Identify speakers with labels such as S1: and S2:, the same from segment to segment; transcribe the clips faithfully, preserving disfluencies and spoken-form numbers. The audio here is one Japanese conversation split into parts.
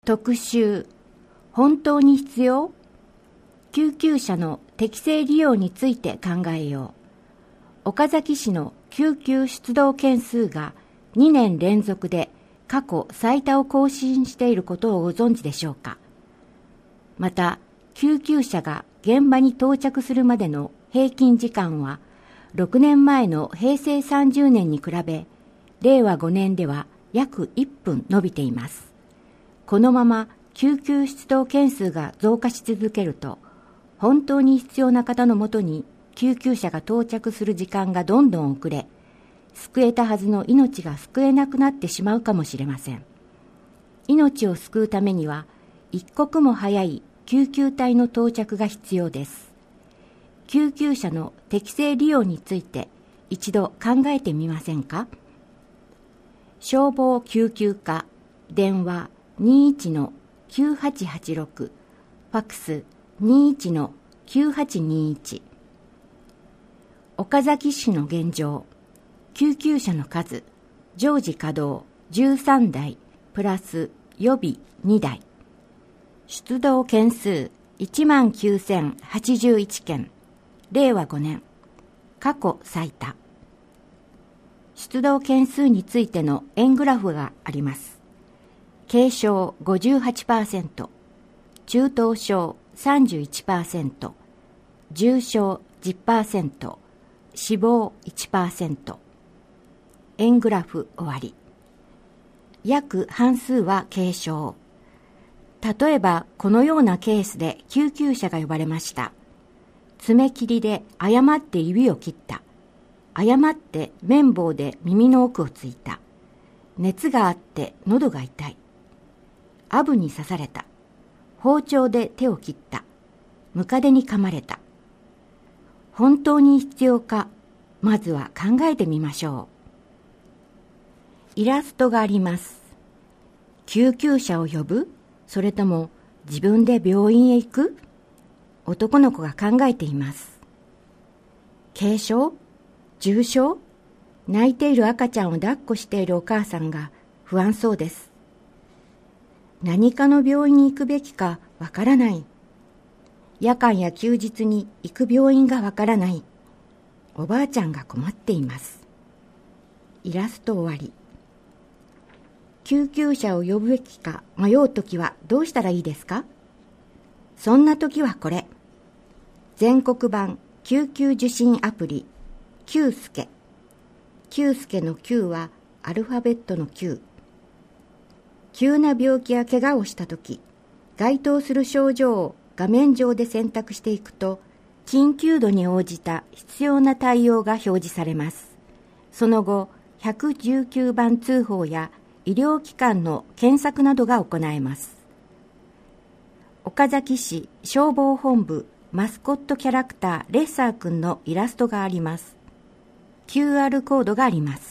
S1: 特集、本当に必要？救急車の適正利用について考えよう。岡崎市の救急出動件数がにねん連続で過去最多を更新していることをご存知でしょうか。また、救急車が現場に到着するまでの平均時間はろくねんまえのへいせいさんじゅうねんに比べ、れいわごねんでは約いっぷん伸びています。このまま救急出動件数が増加し続けると、本当に必要な方のもとに救急車が到着する時間がどんどん遅れ、救えたはずの命が救えなくなってしまうかもしれません。命を救うためには、一刻も早い救急隊の到着が必要です。救急車の適正利用について一度考えてみませんか？消防救急課、電話 にいちのきゅうはちはちろく、ファックス にいちのきゅうはちにいち。岡崎市の現状、救急車の数、常時稼働じゅうさんだい、プラス予備にだい。出動件数 いちまんきゅうせんはちじゅういちけん、れいわごねん、過去最多。出動件数についての円グラフがあります。軽症 ごじゅうはちパーセント、中等症 さんじゅういちパーセント、重症 じゅっパーセント、死亡 いちパーセント。円グラフ終わり。約半数は軽症。例えばこのようなケースで救急車が呼ばれました。爪切りで誤って指を切った。誤って綿棒で耳の奥をついた。熱があって喉が痛い。アブに刺された。包丁で手を切った。ムカデに噛まれた。本当に必要か、まずは考えてみましょう。イラストがあります。救急車を呼ぶ？それとも自分で病院へ行く？男の子が考えています。軽症？重症？泣いている赤ちゃんを抱っこしているお母さんが不安そうです。何かの病院に行くべきかわからない。夜間や休日に行く病院がわからない。おばあちゃんが困っています。イラスト終わり。救急車を呼ぶべきか迷うときはどうしたらいいですか？そんなときはこれ。全国版救急受診アプリ、きゅうすけ。きゅうすけのきゅうはアルファベットのきゅう。急な病気や怪我をしたとき、該当する症状を画面上で選択していくと、緊急度に応じた必要な対応が表示されます。その後、ひゃくじゅうきゅうばん通報や医療機関の検索などが行えます。岡崎市消防本部マスコットキャラクターレッサーくんのイラストがあります。キューアール コードがあります。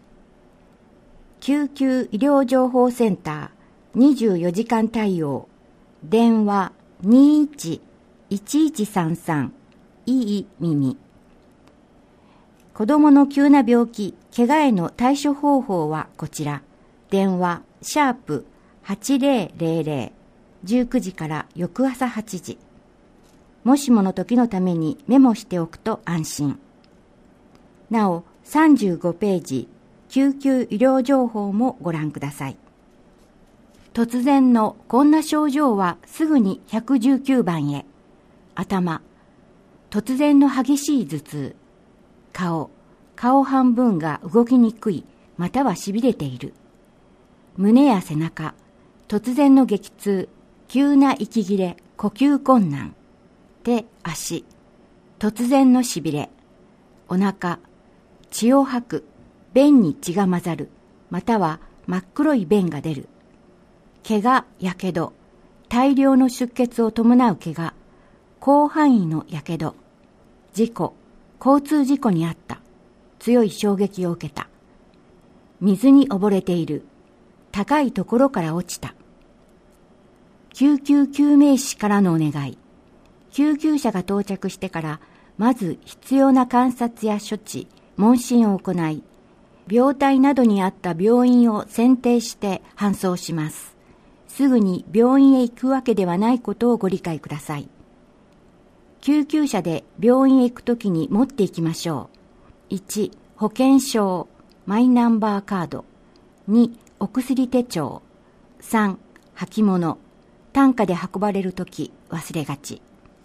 S1: 救急医療情報センターにじゅうよじかん対応、電話にいちいちいちさんさん、いい耳。子どもの急な病気、怪我への対処方法はこちら。電話シャープはちぜろぜろぜろ、じゅうくじから翌朝はちじ。もしもの時のためにメモしておくと安心。なお、さんじゅうごページ、救急医療情報もご覧ください。突然のこんな症状はすぐにひゃくじゅうきゅうばんへ。頭、突然の激しい頭痛。顔、顔半分が動きにくい、またはしびれている。胸や背中、突然の激痛、急な息切れ、呼吸困難。手、足、突然のしびれ。お腹、血を吐く、便に血が混ざる、または真っ黒い便が出る。怪我、やけど、大量の出血を伴う怪我、広範囲のやけど。事故、交通事故に遭った。強い衝撃を受けた。水に溺れている。高いところから落ちた。救急救命士からのお願い。救急車が到着してから、まず必要な観察や処置、問診を行い、病態などにあった病院を選定して搬送します。 すぐに病院へ行くわけではないことをご理解ください。救急車で病院へ行くときに持っていきましょう。いち、保険証、マイナンバーカード。に、お薬手帳。さん、履物。担架で運ばれるとき忘れがち。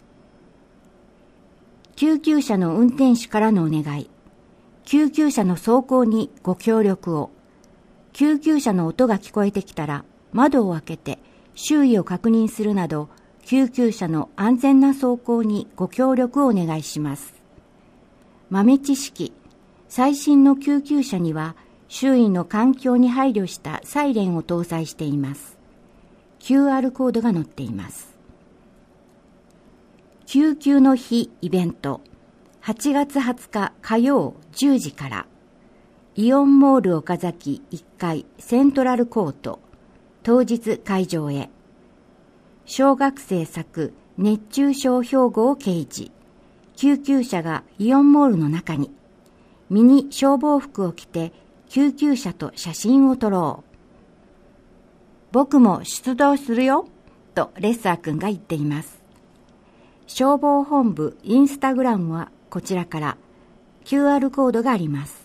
S1: 救急車の運転手からのお願い。救急車の走行にご協力を。救急車の音が聞こえてきたら窓を開けて周囲を確認するなど、救急車の安全な走行にご協力をお願いします。豆知識。最新の救急車には周囲の環境に配慮したサイレンを搭載しています。キューアール コードが載っています。救急の日イベント。はちがつはつか火曜じゅうじから。イオンモール岡崎いっかいセントラルコート。当日会場へ。小学生作熱中症標語を掲示。救急車がイオンモールの中に。ミニ消防服を着て救急車と写真を撮ろう。僕も出動するよとレッサーくんが言っています。消防本部インスタグラムはこちらから キューアール コードがあります。